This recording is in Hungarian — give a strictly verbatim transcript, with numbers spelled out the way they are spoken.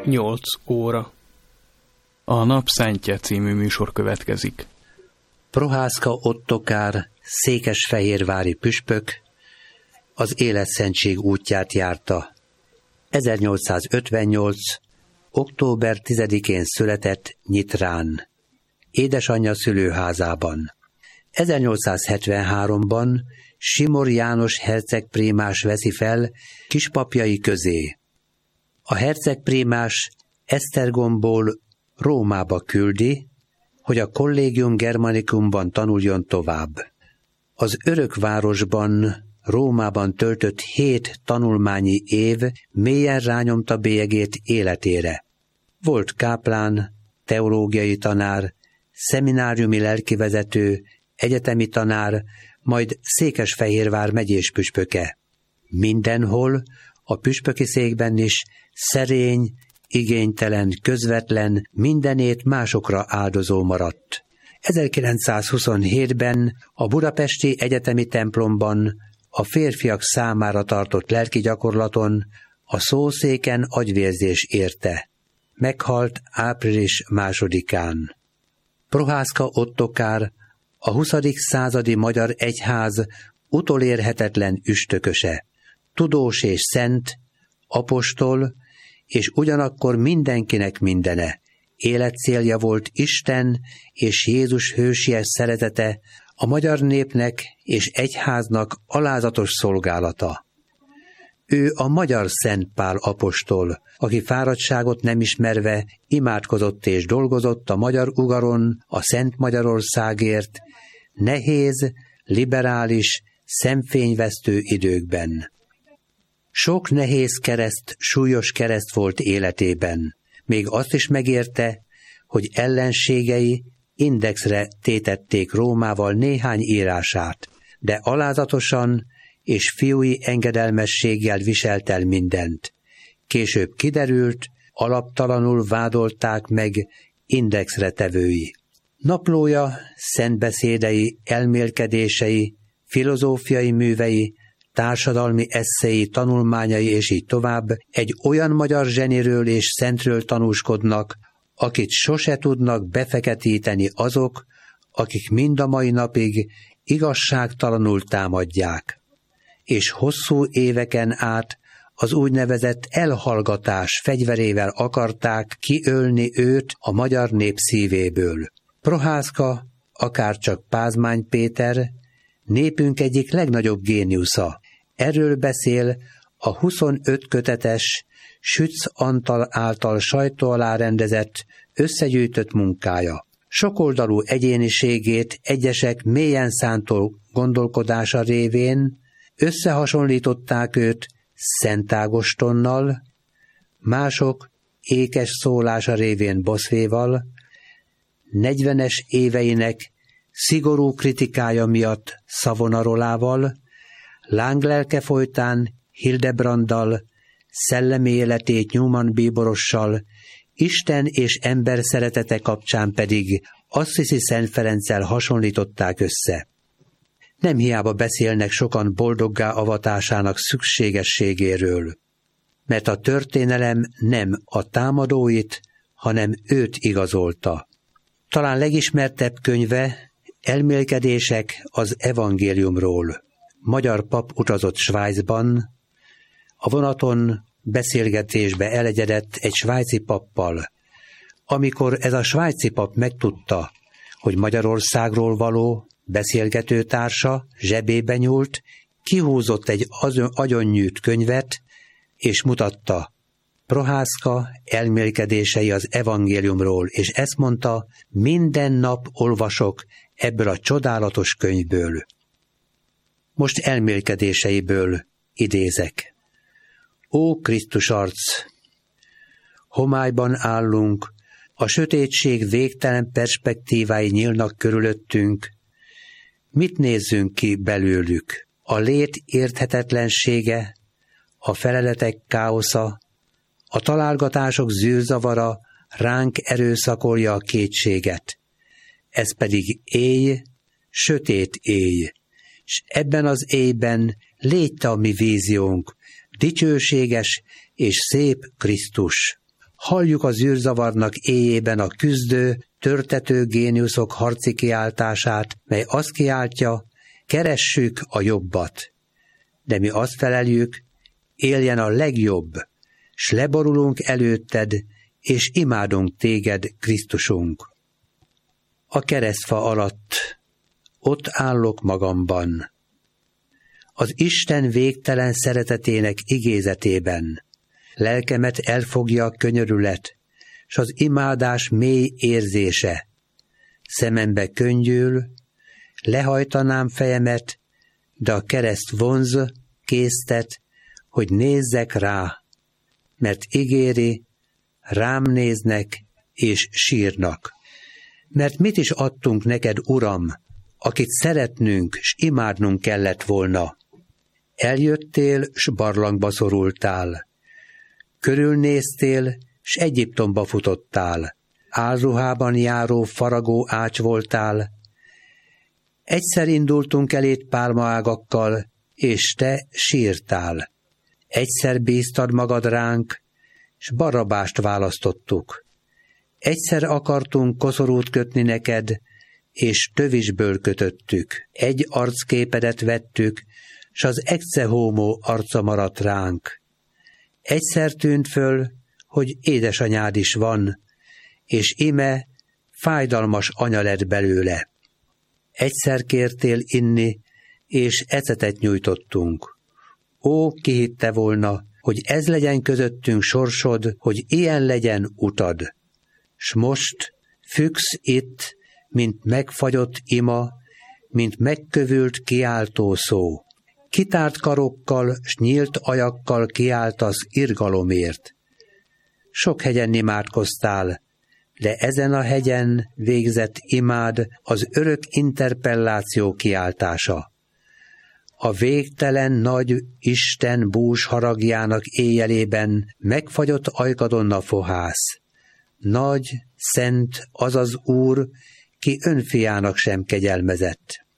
nyolc óra. A Napszentje című műsor következik. Prohászka Ottokár, székesfehérvári püspök, az életszentség útját járta. ezernyolcszázötvennyolc. október tizedikén született Nyitrán, édesanyja szülőházában. ezernyolcszázhetvenháromban Simor János hercegprímás veszi fel kispapjai közé. A hercegprímás Esztergomból Rómába küldi, hogy a Collegium Germanicumban tanuljon tovább. Az örökvárosban, Rómában töltött hét tanulmányi év mélyen rányomta bélyegét életére. Volt káplán, teológiai tanár, szemináriumi lelkivezető, egyetemi tanár, majd Székesfehérvár megyés püspöke. Mindenhol, a püspöki székben is szerény, igénytelen, közvetlen, mindenét másokra áldozó maradt. ezerkilencszázhuszonhétben a budapesti egyetemi templomban a férfiak számára tartott lelki gyakorlaton a szószéken agyvérzés érte. Meghalt április másodikán. Prohászka Ottokár a huszadik századi magyar egyház utolérhetetlen üstököse, tudós és szent, apostol, és ugyanakkor mindenkinek mindene. Életcélja volt Isten és Jézus hősies szeretete, a magyar népnek és egyháznak alázatos szolgálata. Ő a magyar Szent Pál apostol, aki fáradtságot nem ismerve imádkozott és dolgozott a magyar ugaron, a Szent Magyarországért, nehéz, liberális, szemfényvesztő időkben. Sok nehéz kereszt, súlyos kereszt volt életében. Még azt is megérte, hogy ellenségei indexre tétették Rómával néhány írását, de alázatosan és fiúi engedelmességgel viselt el mindent. Később kiderült, alaptalanul vádolták meg indexre tevői. Naplója, szentbeszédei, elmélkedései, filozófiai művei, társadalmi esszei, tanulmányai és így tovább egy olyan magyar zseniről és szentről tanúskodnak, akit sose tudnak befeketíteni azok, akik mind a mai napig igazságtalanul támadják, és hosszú éveken át az úgynevezett elhallgatás fegyverével akarták kiölni őt a magyar nép szívéből. Prohászka, akárcsak Pázmány Péter, népünk egyik legnagyobb géniusza. Erről beszél a huszonöt kötetes Sütz Antal által sajtó alá rendezett, összegyűjtött munkája. Sokoldalú egyéniségét egyesek mélyen szántó gondolkodása révén összehasonlították őt Szent Ágostonnal, mások ékes szólása révén Bossuetval, negyvenes éveinek szigorú kritikája miatt Savonarolával, lánglelke folytán Hildebranddal, szellemi életét Newman bíborossal, Isten és ember szeretete kapcsán pedig Assisi Szent Ferenccel hasonlították össze. Nem hiába beszélnek sokan boldoggá avatásának szükségességéről, mert a történelem nem a támadóit, hanem őt igazolta. Talán legismertebb könyve Elmélkedések az evangéliumról. Magyar pap utazott Svájcban, a vonaton beszélgetésbe elegyedett egy svájci pappal. Amikor ez a svájci pap megtudta, hogy Magyarországról való beszélgetőtársa zsebébe nyúlt, kihúzott egy agyonnyűjt könyvet, és mutatta: Prohászka elmélkedései az evangéliumról, és ezt mondta: minden nap olvasok ebből a csodálatos könyvből. Most elmélkedéseiből idézek. Ó Krisztus arc! Homályban állunk, a sötétség végtelen perspektívái nyílnak körülöttünk. Mit nézzünk ki belőlük? A lét érthetetlensége, a feleletek káosza, a találgatások zűrzavara ránk erőszakolja a kétséget. Ez pedig éj, sötét éj, s ebben az éjben légy te a mi víziónk, dicsőséges és szép Krisztus. Halljuk az űrzavarnak éjében a küzdő, törtető géniuszok harci kiáltását, mely azt kiáltja, keressük a jobbat. De mi azt feleljük, éljen a legjobb, s leborulunk előtted, és imádunk téged, Krisztusunk. A keresztfa alatt ott állok magamban. Az Isten végtelen szeretetének igézetében lelkemet elfogja a könyörület, s az imádás mély érzése. Szemembe könnyül, lehajtanám fejemet, de a kereszt vonz, késztet, hogy nézzek rá, mert ígéri, rám néznek és sírnak. Mert mit is adtunk neked, Uram, akit szeretnünk s imádnunk kellett volna? Eljöttél, s barlangba szorultál. Körülnéztél, s Egyiptomba futottál. Álruhában járó faragó ács voltál. Egyszer indultunk elét pálmaágakkal, és te sírtál. Egyszer bíztad magad ránk, s Barabást választottuk. Egyszer akartunk koszorút kötni neked, és tövisből kötöttük. Egy arcképedet vettük, s az ecce homo arca maradt ránk. Egyszer tűnt föl, hogy édesanyád is van, és ime fájdalmas anya lett belőle. Egyszer kértél inni, és ecetet nyújtottunk. Ó, ki hitte volna, hogy ez legyen közöttünk sorsod, hogy ilyen legyen utad. S most függsz itt, mint megfagyott ima, mint megkövült kiáltó szó. Kitárt karokkal s nyílt ajakkal kiáltasz irgalomért. Sok hegyen imádkoztál, de ezen a hegyen végzett imád az örök interpelláció kiáltása. A végtelen nagy Isten bús haragjának éjjelében megfagyott ajkadon a fohász. Nagy, szent az az Úr, ki önfiának sem kegyelmezett.